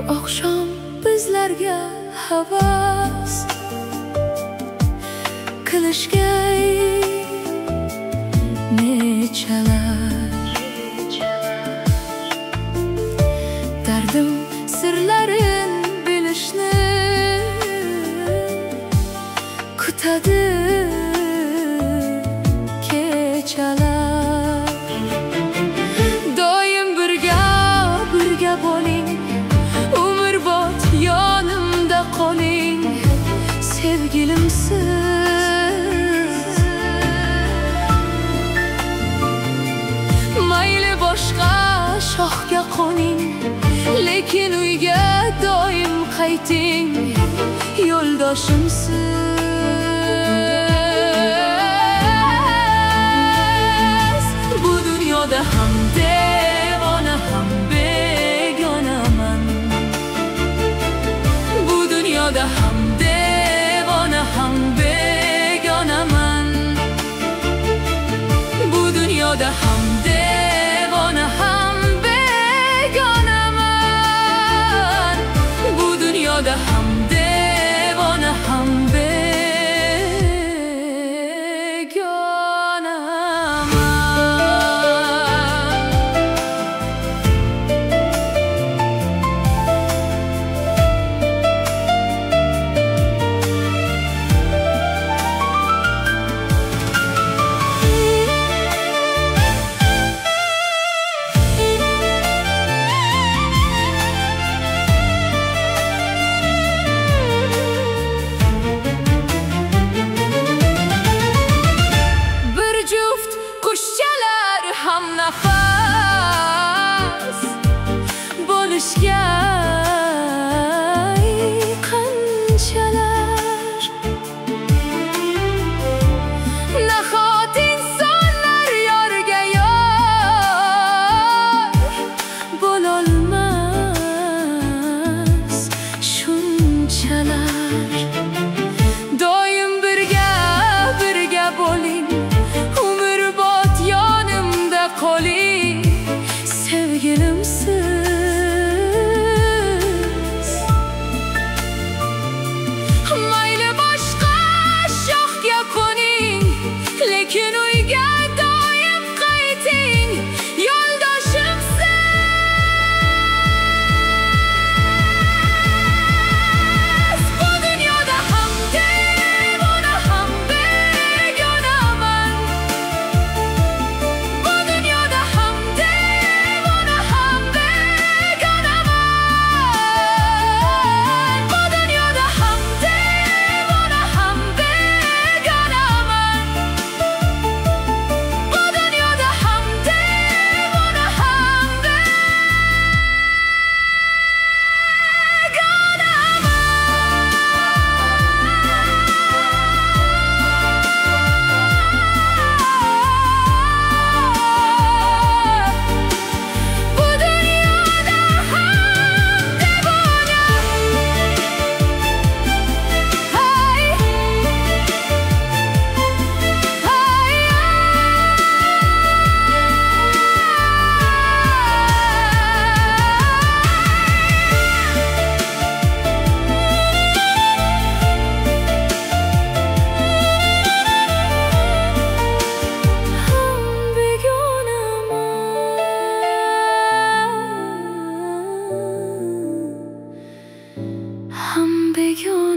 oqshom bizlarga havas qilishga nechalar dardim sirlarin bilishni kutadi kechalar. Doim birga bo'ling, umrbod yonimda qoling, sevgilimsiz. Mayli boshqa shoxga qo'ning, lekin uyga doim qayting, yo'ldoshimsiz. Bu dunyoda ham devona ham begonaman, bu dunyoda ham devona ham begonaman, bu dunyoda ham devona ham begonaman, bu dunyoda ham devona ham begonaman. Ham nafas bo'lishga qanchalar nahot insonlar yorga yor bo'lolmas shunchalar. Doim birga bo'ling, umrbod yonimda qoling, sevgilimsiz. Mayli boshqa shoxga qo'ning, lekin uyga doim qayting, yo'ldoshimsiz. Bu dunyoda ham devona ham begonaman, bu dunyoda ham devona ham begonaman, bu dunyoda ham devona ham begonaman, bu dunyoda ham devona ham I'm begging.